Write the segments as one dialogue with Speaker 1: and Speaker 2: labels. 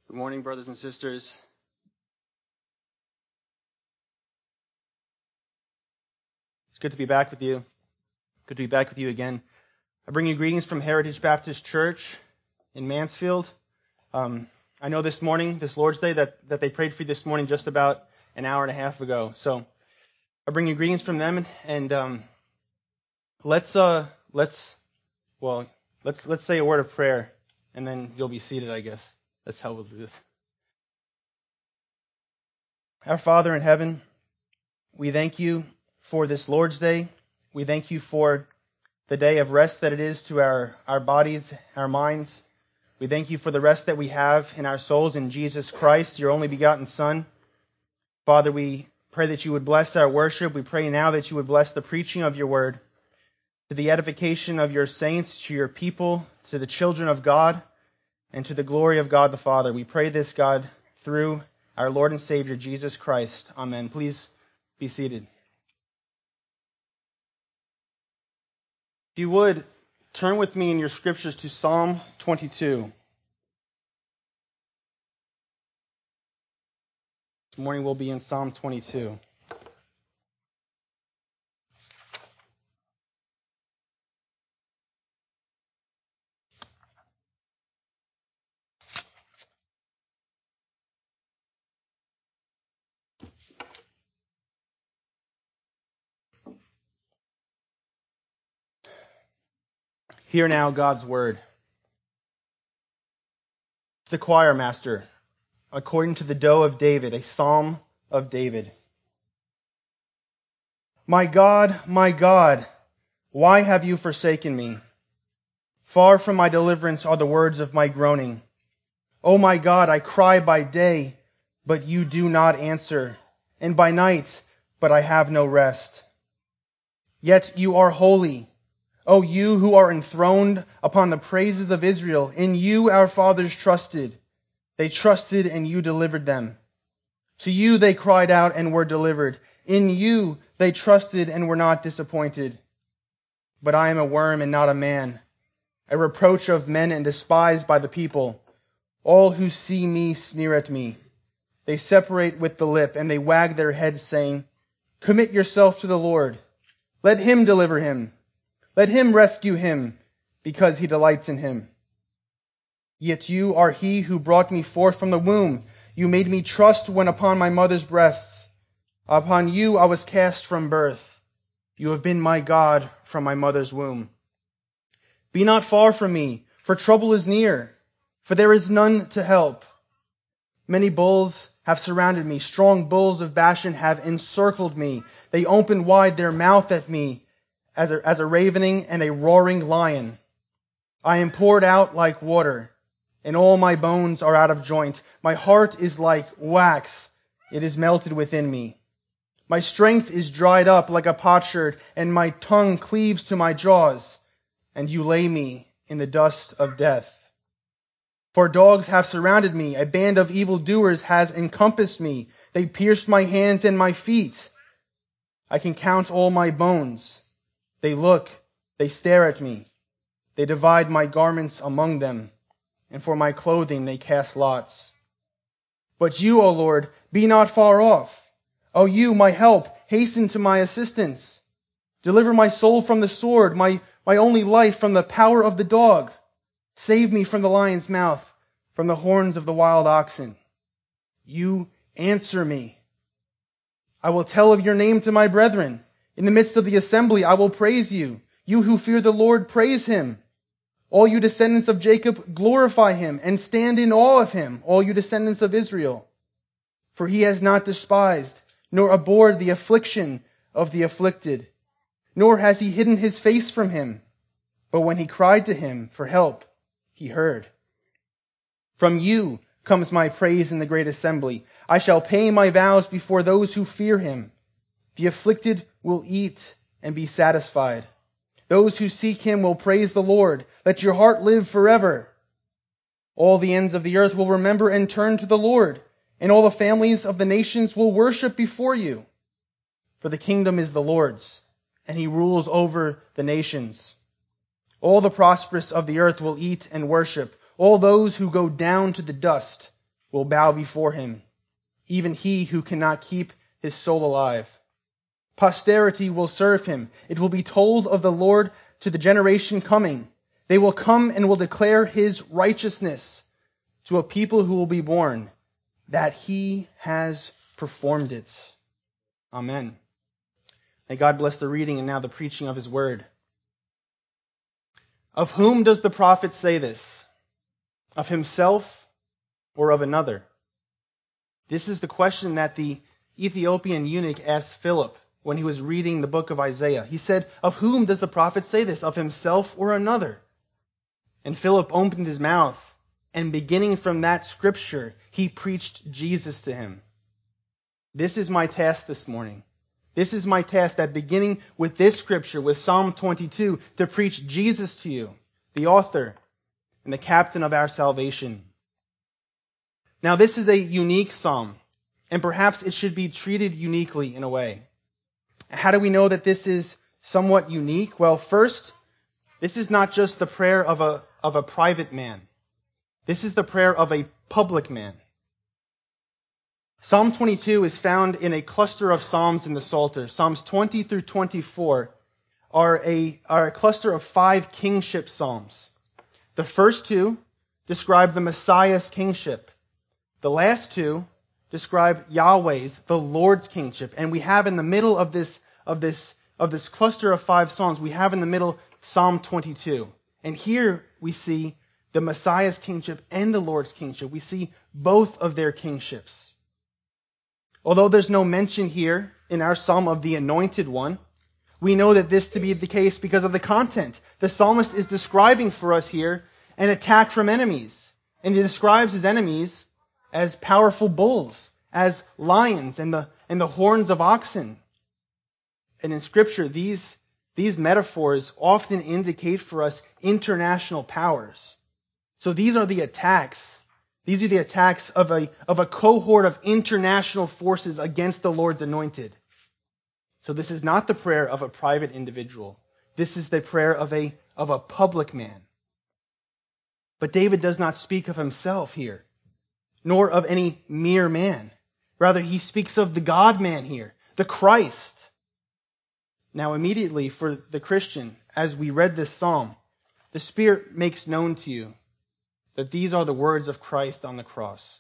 Speaker 1: Good morning, brothers and sisters. It's good to be back with you. Good to be back with you again. I bring you greetings from Heritage Baptist Church in Mansfield. I know this morning, this Lord's Day, that they prayed for you this morning just about an hour and a half ago. So I bring you greetings from them, and let's say a word of prayer, and then you'll be seated, I guess. That's how we'll do this. Our Father in heaven, we thank you for this Lord's Day. We thank you for the day of rest that it is to our bodies, our minds. We thank you for the rest that we have in our souls in Jesus Christ, your only begotten Son. Father, we pray that you would bless our worship. We pray now that you would bless the preaching of your word to the edification of your saints, to your people, to the children of God, and to the glory of God the Father. We pray this, God, through our Lord and Savior, Jesus Christ. Amen. Please be seated. If you would, turn with me in your scriptures to Psalm 22. This morning we'll be in Psalm 22. Hear now God's word. The choir master, according to the doe of David, a psalm of David. My God, why have you forsaken me? Far from my deliverance are the words of my groaning. O my God, I cry by day, but you do not answer, and by night, but I have no rest. Yet you are holy, O you who are enthroned upon the praises of Israel. In you our fathers trusted. They trusted and you delivered them. To you they cried out and were delivered. In you they trusted and were not disappointed. But I am a worm and not a man, a reproach of men and despised by the people. All who see me sneer at me. They separate with the lip and they wag their heads, saying, Commit yourself to the Lord. Let him deliver him. Let him rescue him, because he delights in him. Yet you are he who brought me forth from the womb. You made me trust when upon my mother's breasts. Upon you I was cast from birth. You have been my God from my mother's womb. Be not far from me, for trouble is near, for there is none to help. Many bulls have surrounded me. Strong bulls of Bashan have encircled me. They open wide their mouth at me as a ravening and a roaring lion. I am poured out like water, and all my bones are out of joint. My heart is like wax. It is melted within me. My strength is dried up like a potsherd, and my tongue cleaves to my jaws. And you lay me in the dust of death. For dogs have surrounded me. A band of evildoers has encompassed me. They pierced my hands and my feet. I can count all my bones. They look, they stare at me. They divide my garments among them, and for my clothing they cast lots. But you, O Lord, be not far off. O you, my help, hasten to my assistance. Deliver my soul from the sword, my only life from the power of the dog. Save me from the lion's mouth, from the horns of the wild oxen. You answer me. I will tell of your name to my brethren. In the midst of the assembly I will praise you. You who fear the Lord, praise him. All you descendants of Jacob, glorify him and stand in awe of him, all you descendants of Israel. For he has not despised, nor abhorred the affliction of the afflicted, nor has he hidden his face from him. But when he cried to him for help, he heard. From you comes my praise in the great assembly. I shall pay my vows before those who fear him. The afflicted will eat and be satisfied. Those who seek him will praise the Lord. Let your heart live forever. All the ends of the earth will remember and turn to the Lord, and all the families of the nations will worship before you. For the kingdom is the Lord's, and he rules over the nations. All the prosperous of the earth will eat and worship. All those who go down to the dust will bow before him, even he who cannot keep his soul alive. Posterity will serve him. It will be told of the Lord to the generation coming. They will come and will declare his righteousness to a people who will be born, that he has performed it. Amen. May God bless the reading and now the preaching of his word. Of whom does the prophet say this? Of himself or of another? This is the question that the Ethiopian eunuch asked Philip when he was reading the book of Isaiah. He said, of whom does the prophet say this? Of himself or another? And Philip opened his mouth, and beginning from that scripture, he preached Jesus to him. This is my task this morning. This is my task, that beginning with this scripture, with Psalm 22, to preach Jesus to you, the author and the captain of our salvation. Now, this is a unique psalm, and perhaps it should be treated uniquely in a way. How do we know that this is somewhat unique? Well, first, this is not just the prayer of a private man. This is the prayer of a public man. Psalm 22 is found in a cluster of psalms in the Psalter. Psalms 20 through 24 are a cluster of 5 kingship psalms. The first 2 describe the Messiah's kingship. The last 2 describe Yahweh's, the Lord's kingship. And we have in the middle of this cluster of 5 psalms, we have in the middle Psalm 22. And here we see the Messiah's kingship and the Lord's kingship. We see both of their kingships. Although there's no mention here in our psalm of the anointed one, we know that this to be the case because of the content. The psalmist is describing for us here an attack from enemies. And he describes his enemies as powerful bulls, as lions and the horns of oxen. And in Scripture, these metaphors often indicate for us international powers. So these are the attacks. These are the attacks of a cohort of international forces against the Lord's anointed. So this is not the prayer of a private individual. This is the prayer of a public man. But David does not speak of himself here, nor of any mere man. Rather, he speaks of the God-man here, the Christ. Now, immediately for the Christian, as we read this psalm, the Spirit makes known to you that these are the words of Christ on the cross.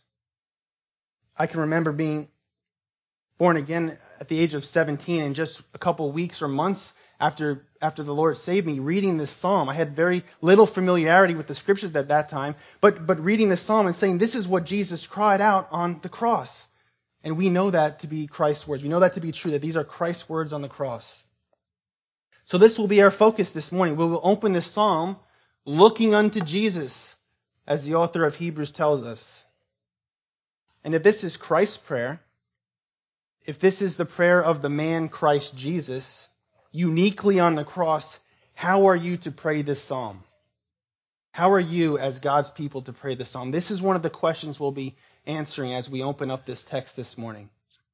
Speaker 1: I can remember being born again at the age of 17, and just a couple weeks or months after the Lord saved me, reading this psalm. I had very little familiarity with the Scriptures at that time, but reading this psalm and saying, this is what Jesus cried out on the cross. And we know that to be Christ's words. We know that to be true, that these are Christ's words on the cross. So this will be our focus this morning. We will open this psalm looking unto Jesus, as the author of Hebrews tells us. And if this is Christ's prayer, if this is the prayer of the man Christ Jesus, uniquely on the cross, how are you to pray this psalm? How are you as God's people to pray this psalm? This is one of the questions we'll be answering as we open up this text this morning.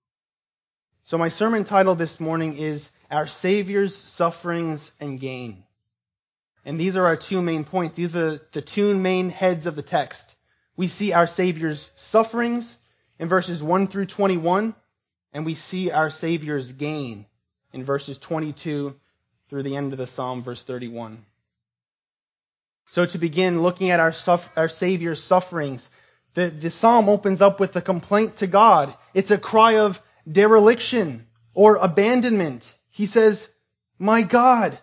Speaker 1: So my sermon title this morning is Our Savior's Sufferings and Gain. And these are our 2 main points. These are the 2 main heads of the text. We see our Savior's sufferings in verses 1 through 21, and we see our Savior's gain in verses 22 through the end of the psalm, verse 31. So to begin looking at our Savior's sufferings, the psalm opens up with a complaint to God. It's a cry of dereliction or abandonment. He says, my God,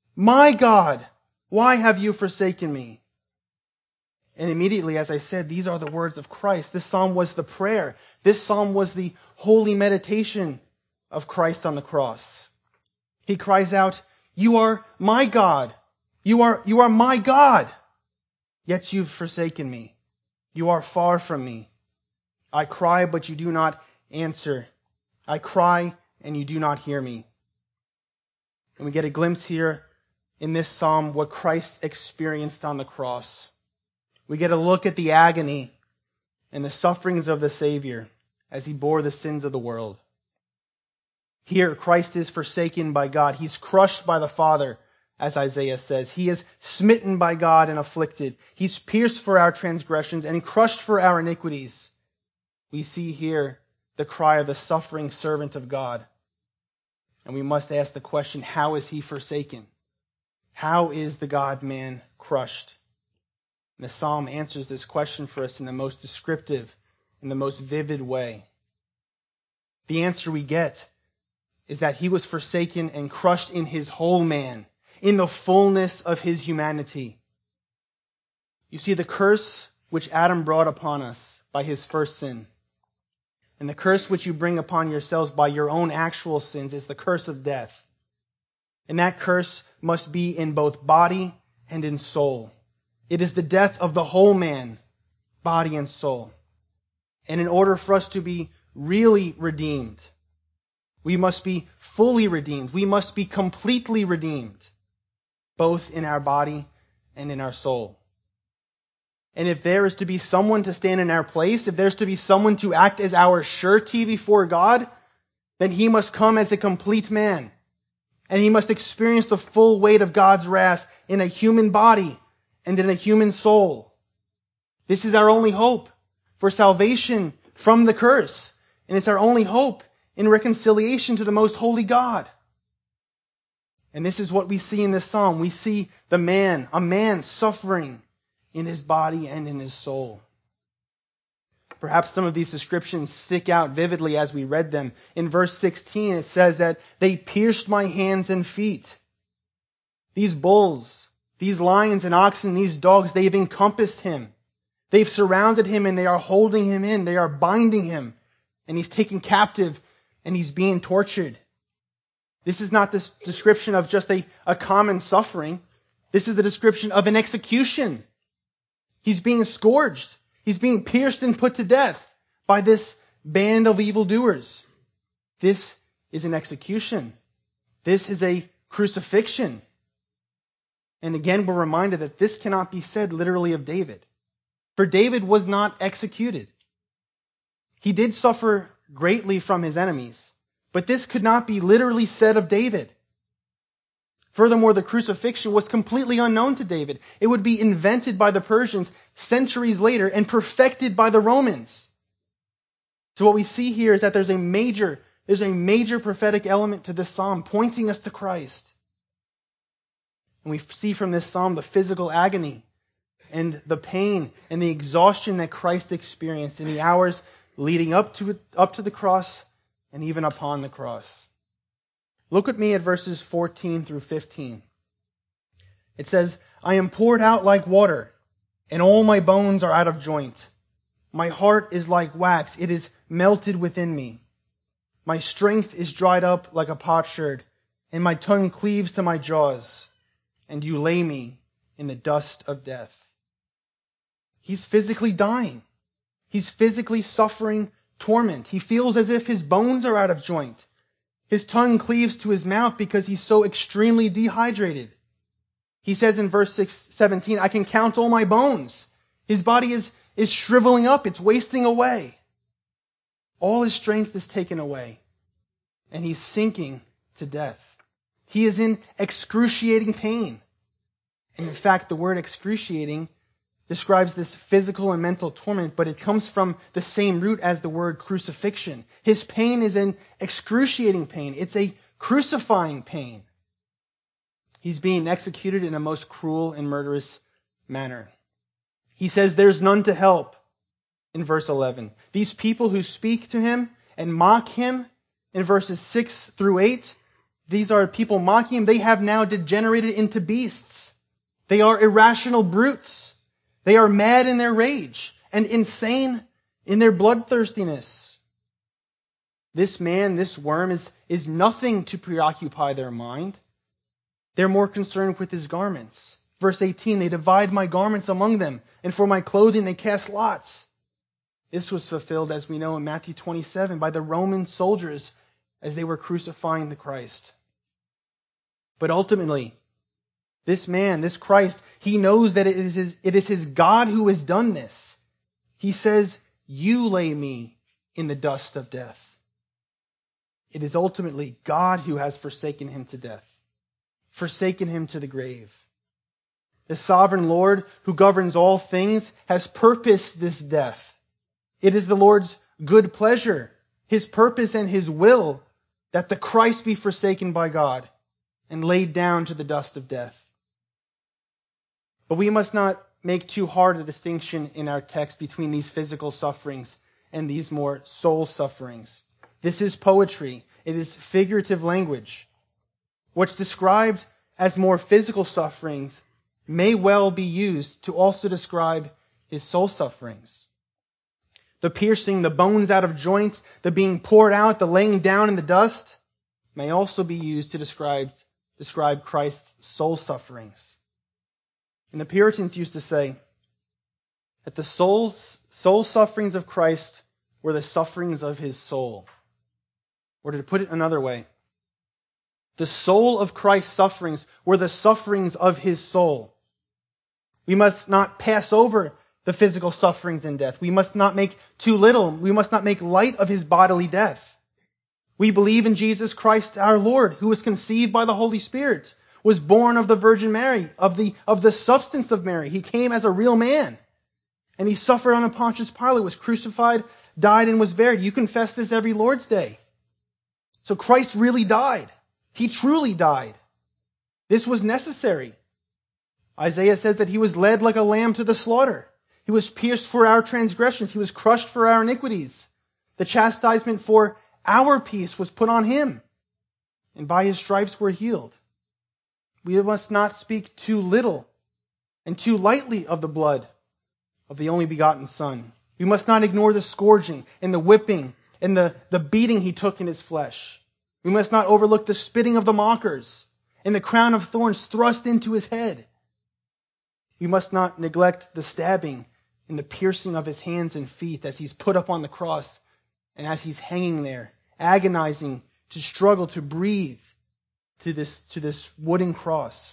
Speaker 1: why have you forsaken me? And immediately, as I said, these are the words of Christ. This psalm was the prayer. This psalm was the holy meditation of Christ on the cross. He cries out, you are my God. You are my God. Yet you've forsaken me. You are far from me. I cry, but you do not answer. I cry, and you do not hear me. And we get a glimpse here in this psalm what Christ experienced on the cross. We get a look at the agony and the sufferings of the Savior as he bore the sins of the world. Here, Christ is forsaken by God. He's crushed by the Father, as Isaiah says. He is smitten by God and afflicted. He's pierced for our transgressions and crushed for our iniquities. we see here the cry of the suffering servant of God. And we must ask the question, how is he forsaken? How is the God-man crushed? And the psalm answers this question for us in the most descriptive, in the most vivid way. The answer we get is that he was forsaken and crushed in his whole man, in the fullness of his humanity. You see, the curse which Adam brought upon us by his first sin, and the curse which you bring upon yourselves by your own actual sins, is the curse of death. And that curse must be in both body and in soul. It is the death of the whole man, body and soul. And in order for us to be really redeemed, we must be fully redeemed. We must be completely redeemed, both in our body and in our soul. And if there is to be someone to stand in our place, if there's to be someone to act as our surety before God, then he must come as a complete man. And he must experience the full weight of God's wrath in a human body and in a human soul. This is our only hope for salvation from the curse. And it's our only hope in reconciliation to the most holy God. And this is what we see in this psalm. We see a man suffering in his body and in his soul. Perhaps some of these descriptions stick out vividly as we read them. In verse 16, it says that they pierced my hands and feet. These bulls, these lions and oxen, these dogs, they've encompassed him. They've surrounded him and they are holding him in. They are binding him. And he's taken captive and he's being tortured. This is not this description of just a common suffering. This is the description of an execution. He's being scourged. He's being pierced and put to death by this band of evildoers. This is an execution. This is a crucifixion. And again, we're reminded that this cannot be said literally of David. For David was not executed. He did suffer greatly from his enemies, but this could not be literally said of David. Furthermore, the crucifixion was completely unknown to David. It would be invented by the Persians centuries later and perfected by the Romans. So what we see here is that there's a major prophetic element to this psalm pointing us to Christ. And we see from this psalm the physical agony and the pain and the exhaustion that Christ experienced in the hours leading up to the cross and even upon the cross. Look at me at verses 14 through 15. It says, I am poured out like water, and all my bones are out of joint. My heart is like wax, it is melted within me. My strength is dried up like a potsherd, and my tongue cleaves to my jaws, and you lay me in the dust of death. He's physically dying. He's physically suffering torment. He feels as if his bones are out of joint. His tongue cleaves to his mouth because he's so extremely dehydrated. He says in verse 17, I can count all my bones. His body is shriveling up. It's wasting away. All his strength is taken away. And he's sinking to death. He is in excruciating pain. And in fact, the word excruciating describes this physical and mental torment, but it comes from the same root as the word crucifixion. His pain is an excruciating pain. It's a crucifying pain. He's being executed in a most cruel and murderous manner. He says there's none to help in verse 11. These people who speak to him and mock him in verses 6 through 8, these are people mocking him. They have now degenerated into beasts. They are irrational brutes. They are mad in their rage and insane in their bloodthirstiness. This man, this worm, is nothing to preoccupy their mind. They're more concerned with his garments. Verse 18, they divide my garments among them, and for my clothing they cast lots. This was fulfilled, as we know in Matthew 27, by the Roman soldiers as they were crucifying the Christ. But ultimately, this man, this Christ, he knows that it is his God who has done this. He says, you lay me in the dust of death. It is ultimately God who has forsaken him to death, forsaken him to the grave. The sovereign Lord who governs all things has purposed this death. It is the Lord's good pleasure, his purpose and his will that the Christ be forsaken by God and laid down to the dust of death. But we must not make too hard a distinction in our text between these physical sufferings and these more soul sufferings. This is poetry. It is figurative language. What's described as more physical sufferings may well be used to also describe his soul sufferings. The piercing, the bones out of joint, the being poured out, the laying down in the dust may also be used to describe Christ's soul sufferings. And the Puritans used to say that the soul sufferings of Christ were the sufferings of his soul. Or to put it another way, the soul of Christ's sufferings were the sufferings of his soul. We must not pass over the physical sufferings and death. We must not make too little. We must not make light of his bodily death. We believe in Jesus Christ our Lord, who was conceived by the Holy Spirit, was born of the Virgin Mary, of the substance of Mary. He came as a real man. And he suffered on a Pontius Pilate, was crucified, died, and was buried. You confess this every Lord's Day. So Christ really died. He truly died. This was necessary. Isaiah says that he was led like a lamb to the slaughter. He was pierced for our transgressions. He was crushed for our iniquities. The chastisement for our peace was put on him, and by his stripes we're healed. We must not speak too little and too lightly of the blood of the only begotten Son. We must not ignore the scourging and the whipping and the beating he took in his flesh. We must not overlook the spitting of the mockers and the crown of thorns thrust into his head. We must not neglect the stabbing and the piercing of his hands and feet as he's put up on the cross and as he's hanging there, agonizing to struggle to breathe to this wooden cross.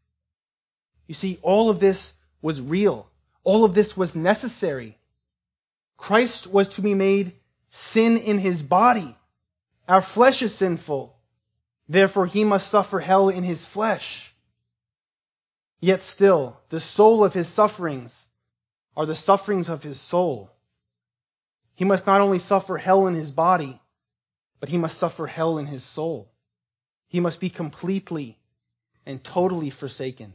Speaker 1: You see, all of this was real. All of this was necessary. Christ was to be made sin in his body. Our flesh is sinful. Therefore, he must suffer hell in his flesh. Yet still, the soul of his sufferings are the sufferings of his soul. He must not only suffer hell in his body, but he must suffer hell in his soul. He must be completely and totally forsaken.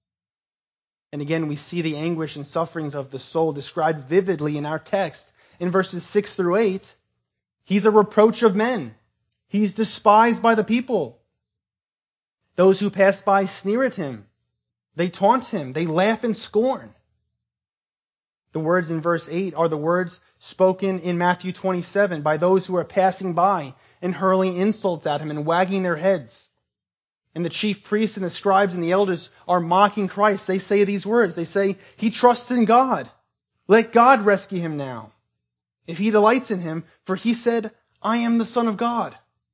Speaker 1: And again, we see the anguish and sufferings of the soul described vividly in our text. In verses 6 through 8, he's a reproach of men. He's despised by the people. Those who pass by sneer at him. They taunt him. They laugh in scorn. The words in verse 8 are the words spoken in Matthew 27 by those who are passing by and hurling insults at him and wagging their heads. And the chief priests and the scribes and the elders are mocking Christ. They say these words. They say, he trusts in God. Let God rescue him now, if he delights in him, for he said, I am the Son of God.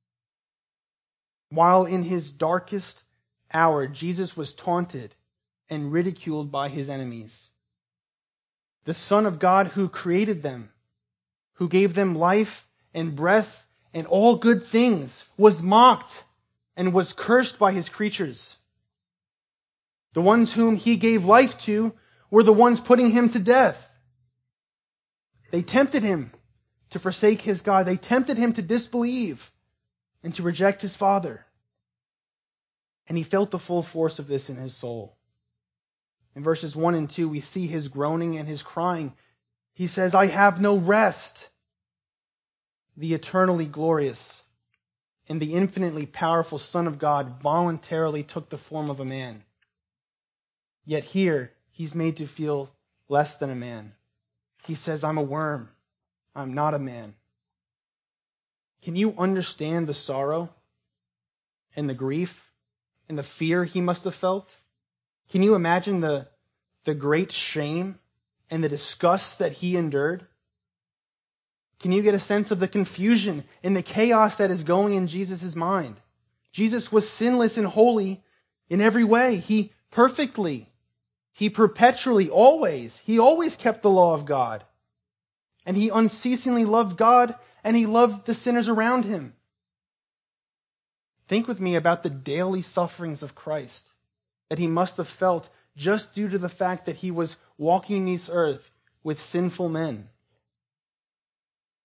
Speaker 1: While in his darkest hour, Jesus was taunted and ridiculed by his enemies. The Son of God who created them, who gave them life and breath and all good things, was mocked and was cursed by his creatures. The ones whom he gave life to were the ones putting him to death. They tempted him to forsake his God. They tempted him to disbelieve and to reject his Father. And he felt the full force of this in his soul. In verses 1 and 2, we see his groaning and his crying. He says, I have no rest. The eternally glorious and the infinitely powerful Son of God voluntarily took the form of a man. Yet here, he's made to feel less than a man. He says, I'm a worm. I'm not a man. Can you understand the sorrow and the grief and the fear he must have felt? Can you imagine the great shame and the disgust that he endured? Can you get a sense of the confusion and the chaos that is going in Jesus' mind? Jesus was sinless and holy in every way. He perfectly, he perpetually, he always kept the law of God. And he unceasingly loved God and he loved the sinners around him. Think with me about the daily sufferings of Christ that he must have felt just due to the fact that he was walking this earth with sinful men.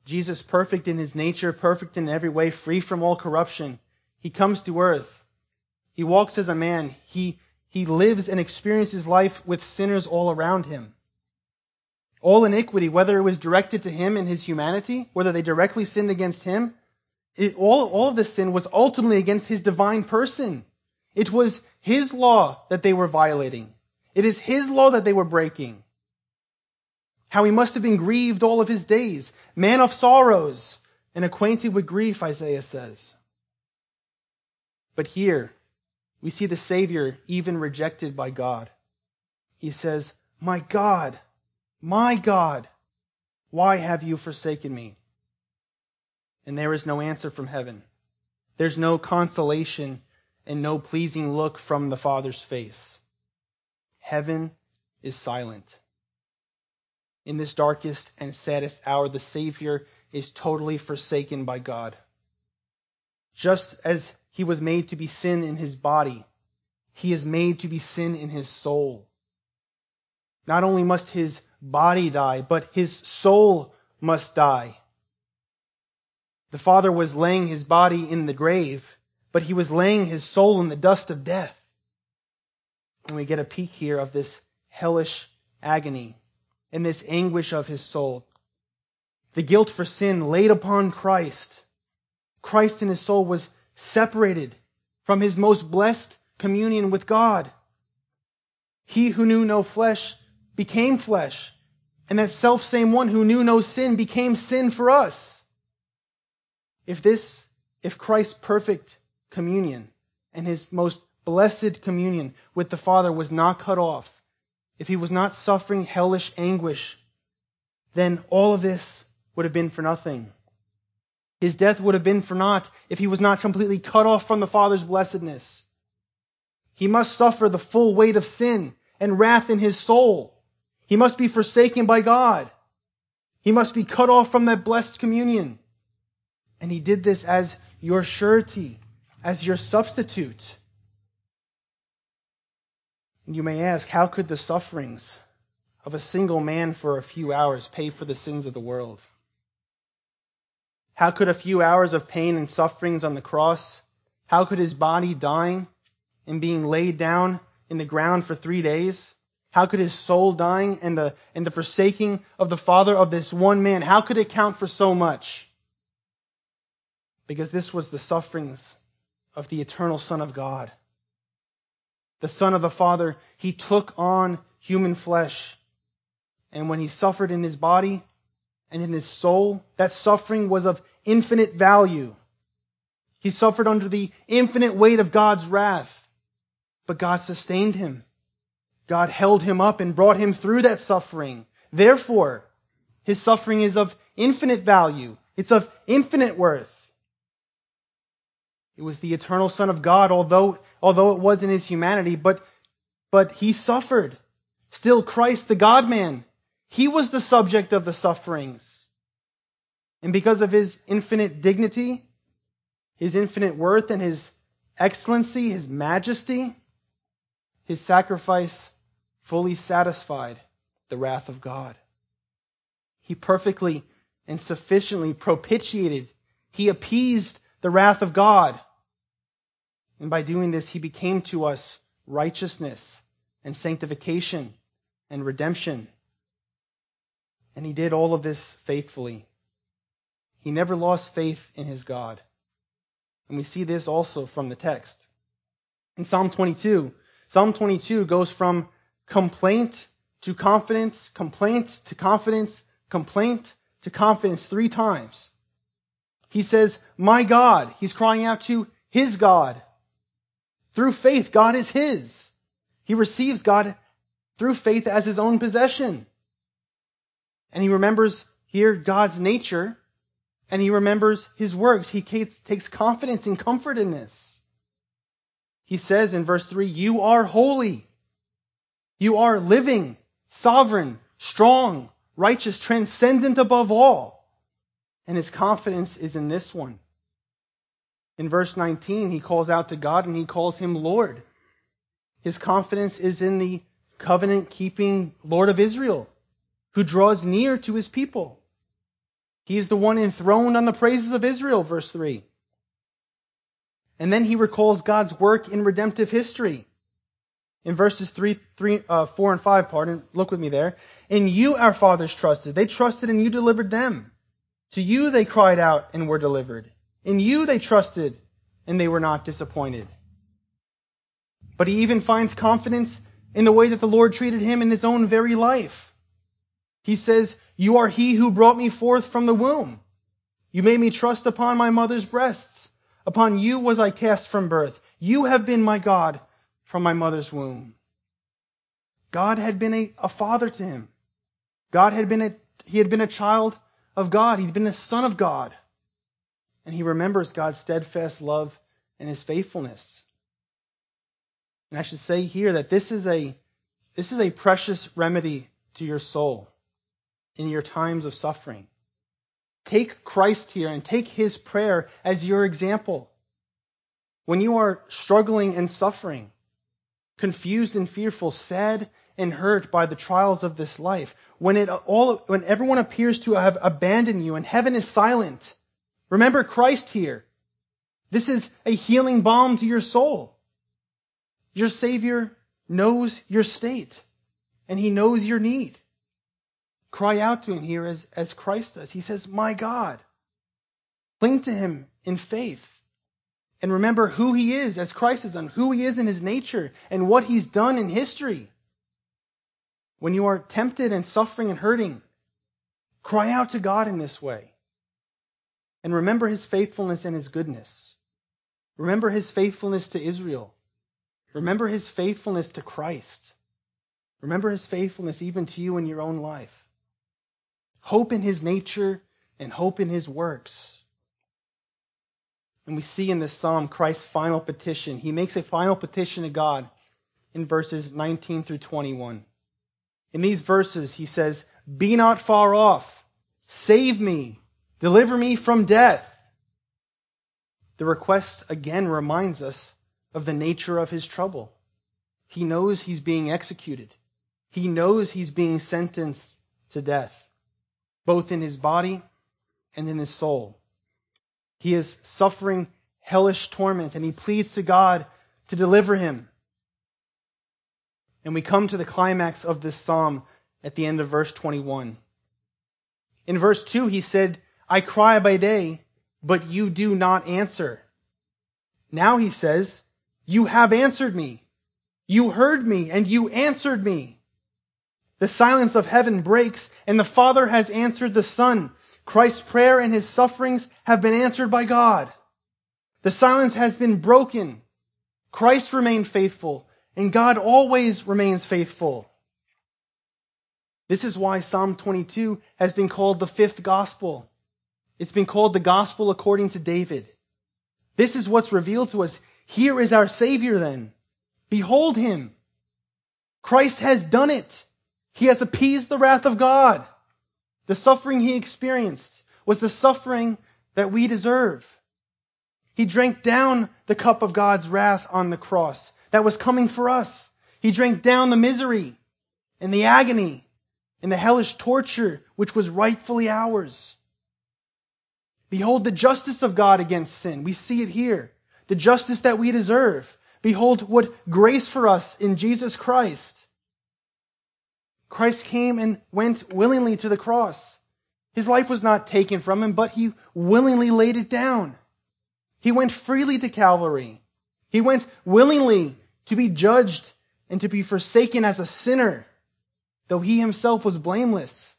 Speaker 1: Jesus, perfect in his nature, perfect in every way, free from all corruption, he comes to earth. He walks as a man. He lives and experiences life with sinners all around him. All iniquity, whether it was directed to him in his humanity, whether they directly sinned against him, all of this sin was ultimately against his divine person. It was his law that they were violating. It is his law that they were breaking. How he must have been grieved all of his days, man of sorrows and acquainted with grief, Isaiah says. But here, we see the Savior even rejected by God. He says, my God, why have you forsaken me? And there is no answer from heaven. There's no consolation and no pleasing look from the Father's face. Heaven is silent. In this darkest and saddest hour, the Savior is totally forsaken by God. Just as he was made to be sin in his body, he is made to be sin in his soul. Not only must his body die, but his soul must die. The Father was laying his body in the grave, but he was laying his soul in the dust of death. And we get a peek here of this hellish agony and this anguish of his soul. The guilt for sin laid upon Christ. Christ in his soul was separated from his most blessed communion with God. He who knew no flesh became flesh, and that selfsame one who knew no sin became sin for us. If Christ's perfect communion and his most blessed communion with the Father was not cut off, if he was not suffering hellish anguish, then all of this would have been for nothing. His death would have been for naught if he was not completely cut off from the Father's blessedness. He must suffer the full weight of sin and wrath in his soul. He must be forsaken by God. He must be cut off from that blessed communion. And he did this as your surety, as your substitute. And you may ask, how could the sufferings of a single man for a few hours pay for the sins of the world? How could a few hours of pain and sufferings on the cross, how could his body dying and being laid down in the ground for 3 days, how could his soul dying and the forsaking of the Father of this one man, how could it count for so much? Because this was the sufferings of the eternal Son of God. The Son of the Father, he took on human flesh. And when he suffered in his body and in his soul, that suffering was of infinite value. He suffered under the infinite weight of God's wrath. But God sustained him. God held him up and brought him through that suffering. Therefore, his suffering is of infinite value. It's of infinite worth. It was the eternal Son of God, although it was in his humanity, but he suffered. Still, Christ, the God-man, he was the subject of the sufferings. And because of his infinite dignity, his infinite worth, and his excellency, his majesty, his sacrifice fully satisfied the wrath of God. He perfectly and sufficiently propitiated, he appeased the wrath of God. And by doing this, he became to us righteousness and sanctification and redemption. And he did all of this faithfully. He never lost faith in his God. And we see this also from the text. In Psalm 22 goes from complaint to confidence, complaint to confidence, complaint to confidence 3 times. He says, my God. He's crying out to his God. Through faith, God is his. He receives God through faith as his own possession. And he remembers here God's nature, and he remembers his works. He takes confidence and comfort in this. He says in verse 3, you are holy. You are living, sovereign, strong, righteous, transcendent above all. And his confidence is in this one. In verse 19, he calls out to God and he calls him Lord. His confidence is in the covenant-keeping Lord of Israel, who draws near to his people. He is the one enthroned on the praises of Israel, verse 3. And then he recalls God's work in redemptive history. In verses 4 and 5, look with me there. In you our fathers trusted. They trusted and you delivered them. To you they cried out and were delivered. In you they trusted and they were not disappointed. But he even finds confidence in the way that the Lord treated him in his own very life. He says, you are he who brought me forth from the womb. You made me trust upon my mother's breasts. Upon you was I cast from birth. You have been my God from my mother's womb. God had been a father to him. He had been a child of God. He'd been a son of God. And he remembers God's steadfast love and his faithfulness. And I should say here that this is a precious remedy to your soul in your times of suffering. Take Christ here and take his prayer as your example. When you are struggling and suffering, confused and fearful, sad and hurt by the trials of this life, when everyone appears to have abandoned you and heaven is silent, remember Christ here. This is a healing balm to your soul. Your Savior knows your state, and he knows your need. Cry out to him here as Christ does. He says, my God. Cling to him in faith. And remember who he is as Christ has done, who he is in his nature, and what he's done in history. When you are tempted and suffering and hurting, cry out to God in this way. And remember his faithfulness and his goodness. Remember his faithfulness to Israel. Remember his faithfulness to Christ. Remember his faithfulness even to you in your own life. Hope in his nature and hope in his works. And we see in this psalm Christ's final petition. He makes a final petition to God in verses 19 through 21. In these verses, he says, be not far off. Save me. Deliver me from death. The request again reminds us of the nature of his trouble. He knows he's being executed. He knows he's being sentenced to death, both in his body and in his soul. He is suffering hellish torment, and he pleads to God to deliver him. And we come to the climax of this psalm at the end of verse 21. In verse 2, he said, I cry by day, but you do not answer. Now he says, you have answered me. You heard me and you answered me. The silence of heaven breaks, and the Father has answered the Son. Christ's prayer and his sufferings have been answered by God. The silence has been broken. Christ remained faithful, and God always remains faithful. This is why Psalm 22 has been called the fifth gospel. It's been called the gospel according to David. This is what's revealed to us. Here is our Savior then. Behold him. Christ has done it. He has appeased the wrath of God. The suffering he experienced was the suffering that we deserve. He drank down the cup of God's wrath on the cross that was coming for us. He drank down the misery and the agony and the hellish torture which was rightfully ours. Behold the justice of God against sin. We see it here. The justice that we deserve. Behold what grace for us in Jesus Christ. Christ came and went willingly to the cross. His life was not taken from him, but he willingly laid it down. He went freely to Calvary. He went willingly to be judged and to be forsaken as a sinner, though he himself was blameless.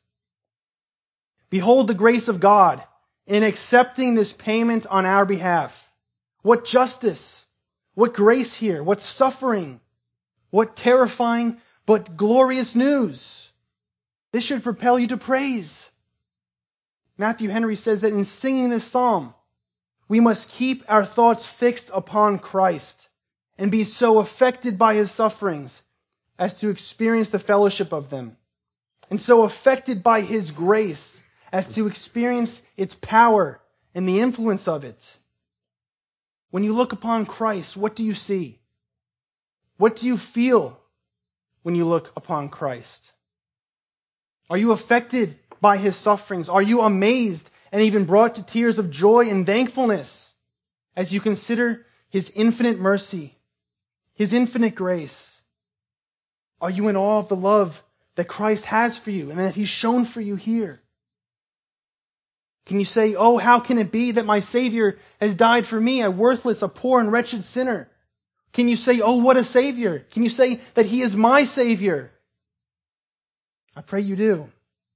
Speaker 1: Behold the grace of God in accepting this payment on our behalf. What justice, what grace here, what suffering, what terrifying but glorious news. This should propel you to praise. Matthew Henry says that in singing this psalm, we must keep our thoughts fixed upon Christ and be so affected by his sufferings as to experience the fellowship of them, and so affected by his grace as to experience its power and the influence of it. When you look upon Christ, what do you see? What do you feel when you look upon Christ? Are you affected by his sufferings? Are you amazed and even brought to tears of joy and thankfulness as you consider His infinite mercy, His infinite grace? Are you in awe of the love that Christ has for you and that He's shown for you here? Can you say, oh, how can it be that my Savior has died for me, a worthless, a poor and wretched sinner? Can you say, oh, what a Savior? Can you say that He is my Savior? I pray you do.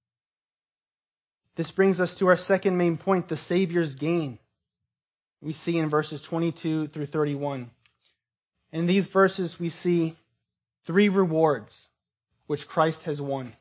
Speaker 1: This brings us to our second main point, the Savior's gain. We see in verses 22 through 31. In these verses we see 3 rewards which Christ has won.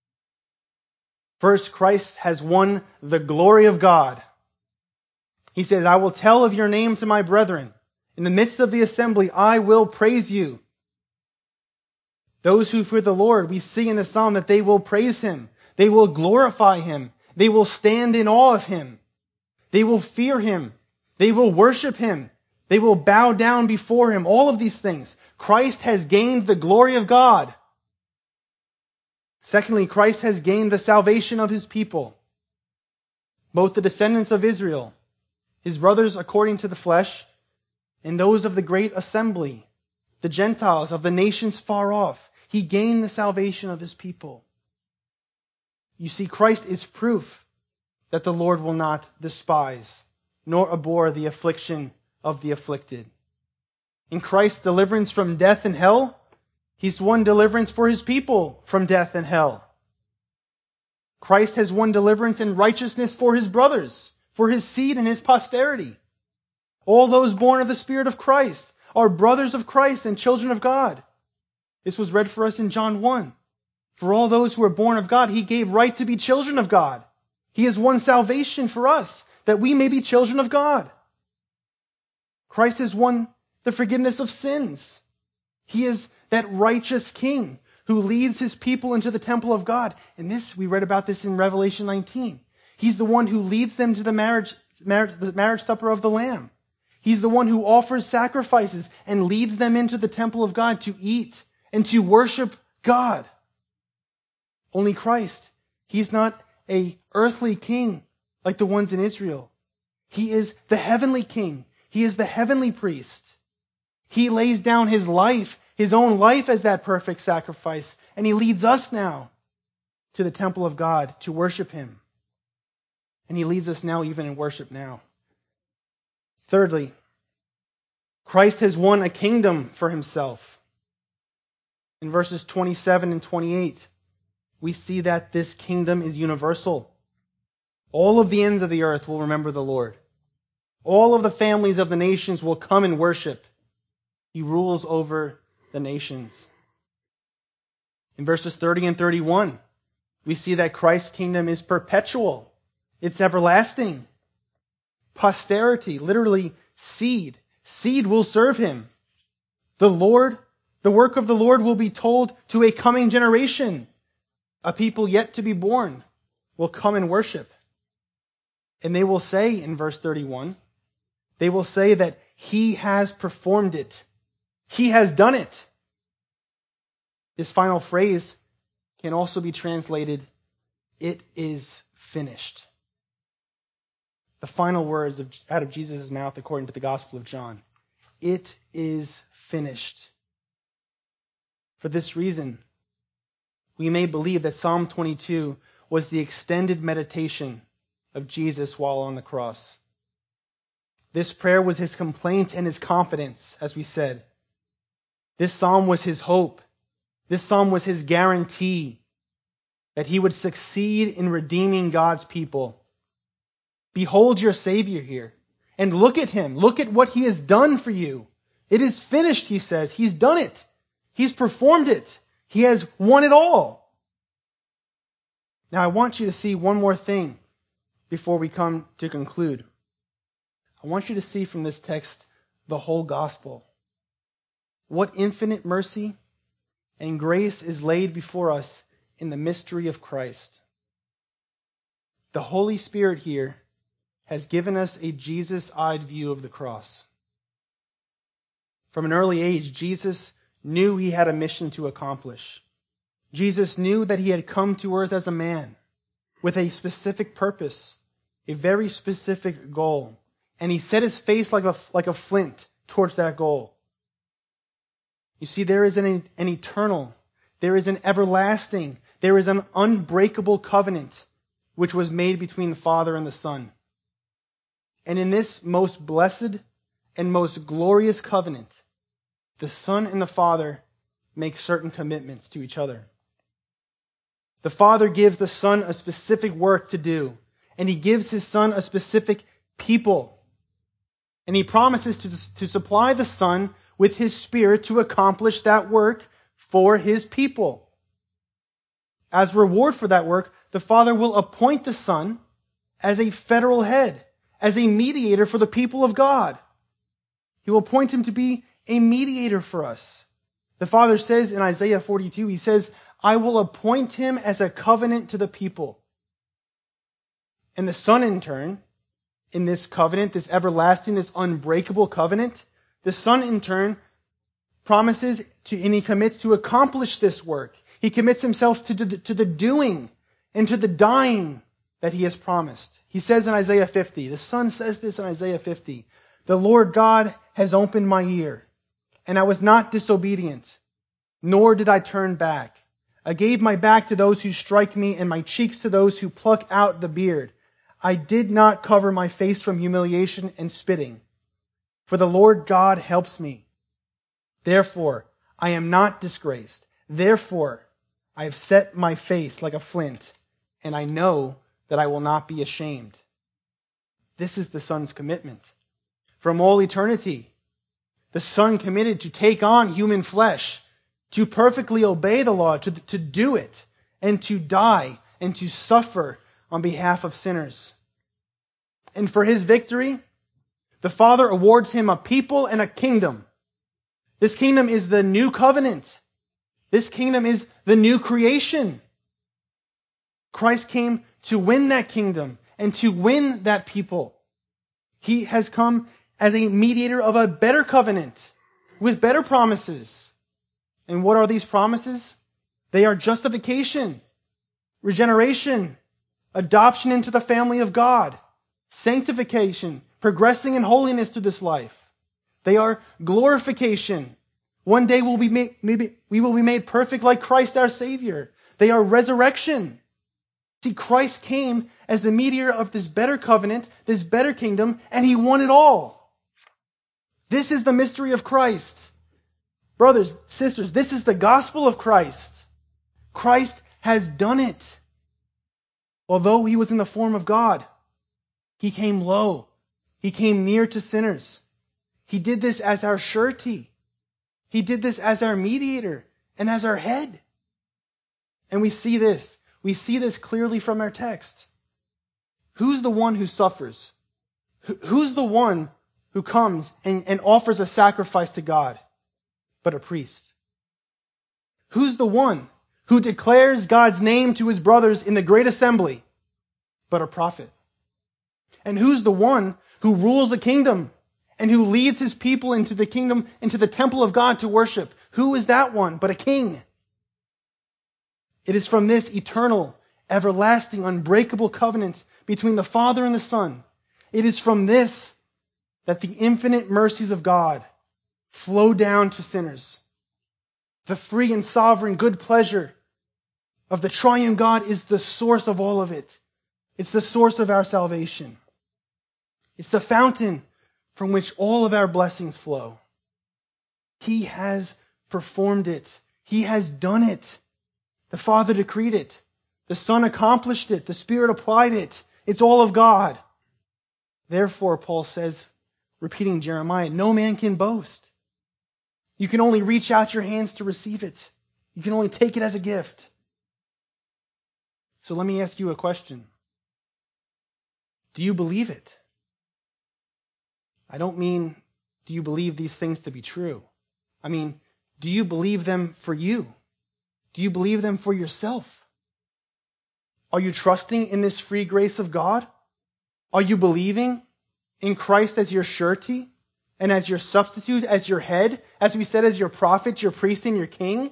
Speaker 1: First, Christ has won the glory of God. He says, I will tell of your name to my brethren. In the midst of the assembly, I will praise you. Those who fear the Lord, we see in the psalm that they will praise Him. They will glorify Him. They will stand in awe of Him. They will fear Him. They will worship Him. They will bow down before Him. All of these things. Christ has gained the glory of God. Secondly, Christ has gained the salvation of His people. Both the descendants of Israel, His brothers according to the flesh, and those of the great assembly, the Gentiles of the nations far off. He gained the salvation of His people. You see, Christ is proof that the Lord will not despise nor abhor the affliction of the afflicted. In Christ's deliverance from death and hell, He's won deliverance for His people from death and hell. Christ has won deliverance and righteousness for His brothers, for His seed and His posterity. All those born of the Spirit of Christ are brothers of Christ and children of God. This was read for us in John 1. For all those who are born of God, He gave right to be children of God. He has won salvation for us, that we may be children of God. Christ has won the forgiveness of sins. He is that righteous King who leads His people into the temple of God. And we read about this in Revelation 19. He's the one who leads them to the marriage supper of the Lamb. He's the one who offers sacrifices and leads them into the temple of God to eat and to worship God. Only Christ. He's not an earthly king like the ones in Israel. He is the heavenly King. He is the heavenly priest. He lays down His life, His own life as that perfect sacrifice, and He leads us now to the temple of God to worship Him. And He leads us now even in worship now. Thirdly, Christ has won a kingdom for Himself. In verses 27 and 28, we see that this kingdom is universal. All of the ends of the earth will remember the Lord. All of the families of the nations will come and worship. He rules over the nations. In verses 30 and 31, we see that Christ's kingdom is perpetual. It's everlasting. Posterity, literally seed. Seed will serve Him. The work of the Lord will be told to a coming generation. A people yet to be born will come and worship. And they will say in verse 31, they will say that He has performed it. He has done it. This final phrase can also be translated, it is finished. The final words out of Jesus' mouth according to the Gospel of John. It is finished. For this reason, we may believe that Psalm 22 was the extended meditation of Jesus while on the cross. This prayer was His complaint and His confidence, as we said. This psalm was His hope. This psalm was His guarantee that He would succeed in redeeming God's people. Behold your Savior here, and look at Him. Look at what He has done for you. It is finished, He says. He's done it. He's performed it. He has won it all. Now I want you to see one more thing before we come to conclude. I want you to see from this text the whole gospel. What infinite mercy and grace is laid before us in the mystery of Christ. The Holy Spirit here has given us a Jesus-eyed view of the cross. From an early age, Jesus knew He had a mission to accomplish. Jesus knew that He had come to earth as a man with a specific purpose. a very specific goal. And he set his face like a flint towards that goal. You see, there is an eternal, there is an everlasting, there is an unbreakable covenant which was made between the Father and the Son. And in this most blessed and most glorious covenant, the Son and the Father make certain commitments to each other. The Father gives the Son a specific work to do, and He gives His Son a specific people. And He promises to supply the Son with His Spirit to accomplish that work for His people. As reward for that work, the Father will appoint the Son as a federal head, as a mediator for the people of God. He will appoint Him to be a mediator for us. The Father says in Isaiah 42, He says, I will appoint Him as a covenant to the people. And the Son in turn, in this covenant, this everlasting, this unbreakable covenant, the Son in turn promises to, and He commits to accomplish this work. He commits Himself to the doing and to the dying that He has promised. He says in Isaiah 50, the Son says this in Isaiah 50, the Lord God has opened my ear, and I was not disobedient, nor did I turn back. I gave my back to those who strike me, and my cheeks to those who pluck out the beard. I did not cover my face from humiliation and spitting. For the Lord God helps me. Therefore, I am not disgraced. Therefore, I have set my face like a flint, and I know that I will not be ashamed. This is the Son's commitment. From all eternity, the Son committed to take on human flesh, to perfectly obey the law, to do it, and to die, and to suffer on behalf of sinners. And for His victory, the Father awards Him a people and a kingdom. This kingdom is the new covenant. This kingdom is the new creation. Christ came to win that kingdom and to win that people. He has come as a mediator of a better covenant with better promises. And what are these promises? They are justification, regeneration, adoption into the family of God, sanctification, progressing in holiness through this life. They are glorification. One day we will be made perfect like Christ our Savior. They are resurrection. See, Christ came as the mediator of this better covenant, this better kingdom, and He won it all. This is the mystery of Christ. Brothers, sisters, this is the gospel of Christ. Christ has done it. Although He was in the form of God, He came low. He came near to sinners. He did this as our surety. He did this as our mediator and as our head. And we see this. We see this clearly from our text. Who's the one who suffers? Who's the one who comes and offers a sacrifice to God but a priest? Who's the one who declares God's name to his brothers in the great assembly but a prophet? And who's the one who rules the kingdom and who leads his people into the kingdom, into the temple of God to worship? Who is that one but a king? It is from this eternal, everlasting, unbreakable covenant between the Father and the Son. It is from this that the infinite mercies of God flow down to sinners. The free and sovereign good pleasure of the triune God is the source of all of it. It's the source of our salvation. It's the fountain from which all of our blessings flow. He has performed it. He has done it. The Father decreed it. The Son accomplished it. The Spirit applied it. It's all of God. Therefore, Paul says, repeating Jeremiah, no man can boast. You can only reach out your hands to receive it. You can only take it as a gift. So let me ask you a question. Do you believe it? I don't mean, do you believe these things to be true? I mean, do you believe them for you? Do you believe them for yourself? Are you trusting in this free grace of God? Are you believing in Christ as your surety and as your substitute, as your head, as we said, as your prophet, your priest, and your king?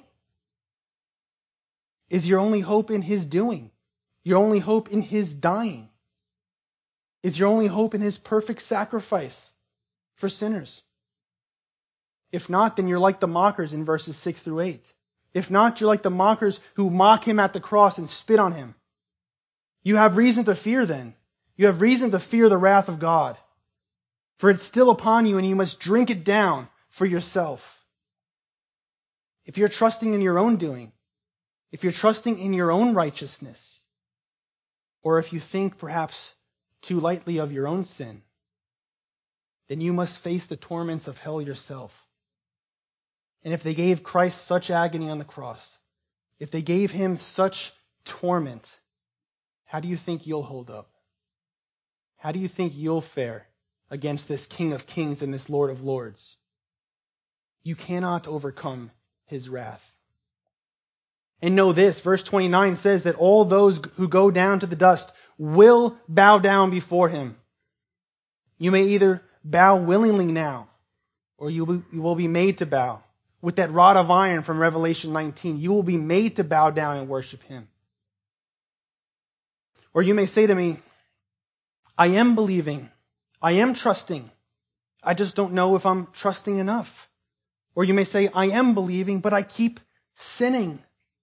Speaker 1: Is your only hope in His doing? Your only hope in His dying? Is your only hope in his perfect sacrifice for sinners? If not, then you're like the mockers in verses 6 through 8. If not, you're like the mockers who mock him at the cross and spit on him. You have reason to fear then. You have reason to fear the wrath of God. For it's still upon you, and you must drink it down for yourself. If you're trusting in your own doing, if you're trusting in your own righteousness, or if you think perhaps too lightly of your own sin, then you must face the torments of hell yourself. And if they gave Christ such agony on the cross, if they gave him such torment, how do you think you'll hold up? How do you think you'll fare against this King of Kings and this Lord of Lords? You cannot overcome his wrath. And know this, verse 29 says that all those who go down to the dust will bow down before him. You may either bow willingly now, or you will be made to bow. With that rod of iron from Revelation 19, you will be made to bow down and worship him. Or you may say to me, I am believing, I am trusting, I just don't know if I'm trusting enough. Or you may say, I am believing, but I keep sinning.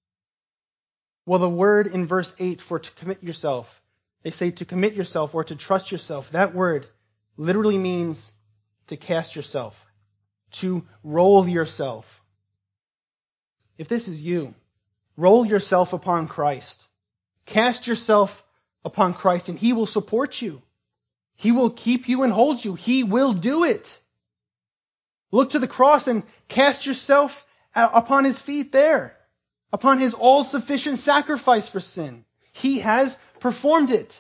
Speaker 1: Well, the word in verse 8 for to commit yourself, they say to commit yourself or to trust yourself. That word literally means to cast yourself, to roll yourself. If this is you, roll yourself upon Christ. Cast yourself upon Christ and he will support you. He will keep you and hold you. He will do it. Look to the cross and cast yourself upon his feet there, upon his all-sufficient sacrifice for sin. He has performed it.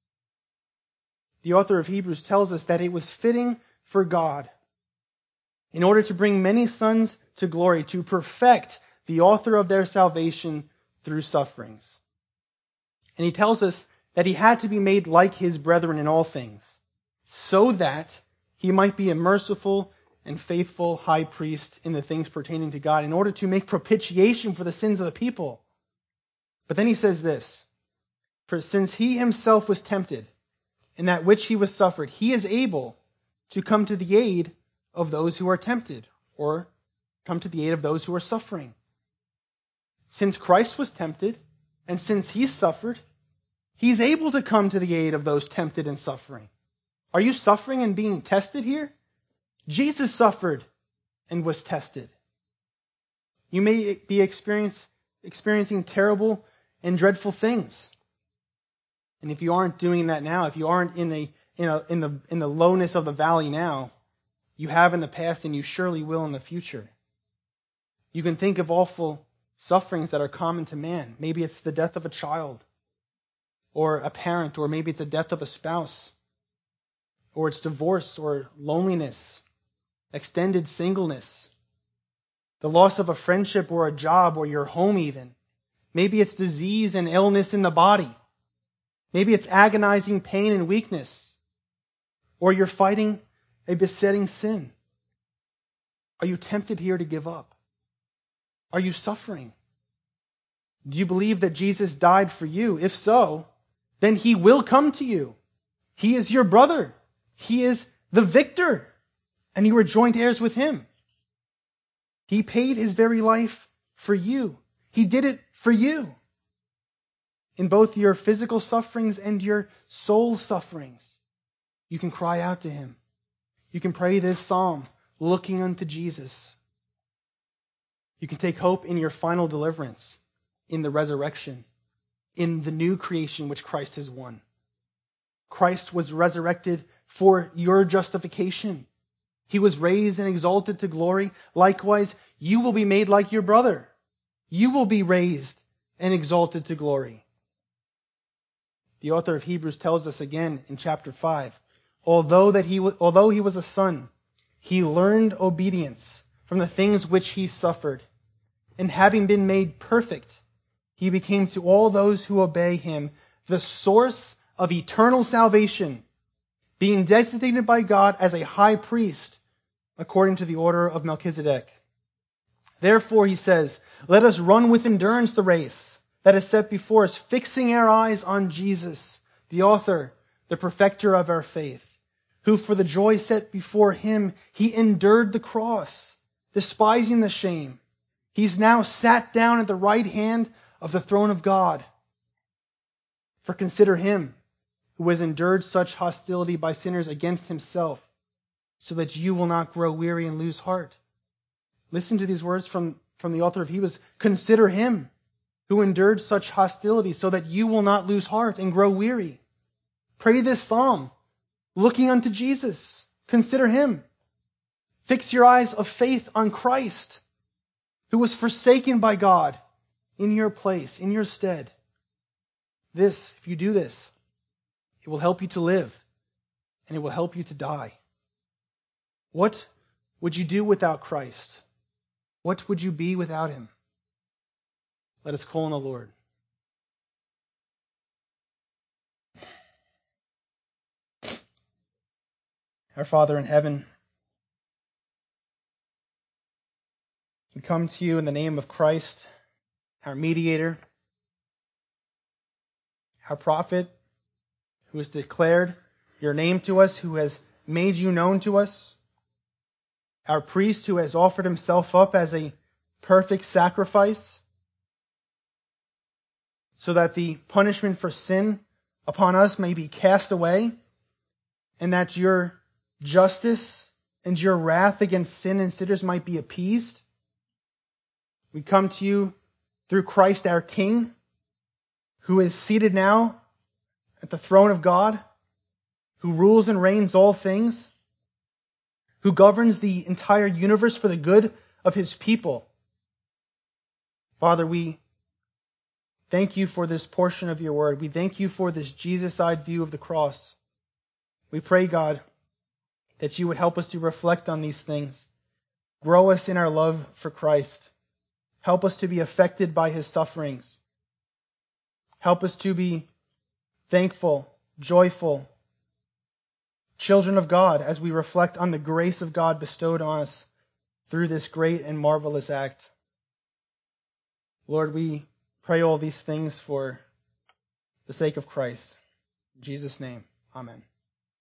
Speaker 1: The author of Hebrews tells us that it was fitting for God, in order to bring many sons to glory, to perfect the author of their salvation through sufferings. And he tells us that he had to be made like his brethren in all things, so that he might be a merciful and faithful high priest in the things pertaining to God, in order to make propitiation for the sins of the people. But then he says this, for since he himself was tempted, in that which he was suffered, he is able to come to the aid of those who are tempted, or come to the aid of those who are suffering. Since Christ was tempted, and since he suffered, he's able to come to the aid of those tempted and suffering. Are you suffering and being tested here? Jesus suffered and was tested. You may be experiencing terrible and dreadful things. And if you aren't doing that now, if you aren't in the lowness of the valley now, you have in the past and you surely will in the future. You can think of awful sufferings that are common to man. Maybe it's the death of a child, or a parent, or maybe it's the death of a spouse, or it's divorce, or loneliness, extended singleness, the loss of a friendship or a job or your home even. Maybe it's disease and illness in the body. Maybe it's agonizing pain and weakness, or you're fighting a besetting sin. Are you tempted here to give up? Are you suffering? Do you believe that Jesus died for you? If so, then he will come to you. He is your brother. He is the victor, and you are joint heirs with him. He paid his very life for you. He did it for you. In both your physical sufferings and your soul sufferings, you can cry out to him. You can pray this psalm, looking unto Jesus. You can take hope in your final deliverance, in the resurrection, in the new creation which Christ has won. Christ was resurrected for your justification. He was raised and exalted to glory. Likewise, you will be made like your brother. You will be raised and exalted to glory. The author of Hebrews tells us again in chapter 5, although he was a son, he learned obedience from the things which he suffered. And having been made perfect, he became to all those who obey him the source of eternal salvation, being designated by God as a high priest according to the order of Melchizedek. Therefore, he says, let us run with endurance the race that is set before us, fixing our eyes on Jesus, the author, the perfecter of our faith, who for the joy set before him, he endured the cross, despising the shame. He's now sat down at the right hand of the throne of God. For consider him who has endured such hostility by sinners against himself, so that you will not grow weary and lose heart. Listen to these words from the author of Hebrews. Consider him who endured such hostility, so that you will not lose heart and grow weary. Pray this psalm, looking unto Jesus. Consider him. Fix your eyes of faith on Christ, who was forsaken by God in your place, in your stead. This, if you do this, it will help you to live, and it will help you to die. What would you do without Christ? What would you be without him? Let us call on the Lord. Our Father in heaven, we come to you in the name of Christ, our mediator, our prophet, who has declared your name to us, who has made you known to us, our priest who has offered himself up as a perfect sacrifice, so that the punishment for sin upon us may be cast away, and that your justice and your wrath against sin and sinners might be appeased. We come to you through Christ our King, who is seated now at the throne of God, who rules and reigns all things, who governs the entire universe for the good of his people. Father, we thank you for this portion of your word. We thank you for this Jesus-eyed view of the cross. We pray, God, that you would help us to reflect on these things. Grow us in our love for Christ. Help us to be affected by his sufferings. Help us to be thankful, joyful children of God as we reflect on the grace of God bestowed on us through this great and marvelous act. Lord, we pray all these things for the sake of Christ. In Jesus' name, amen.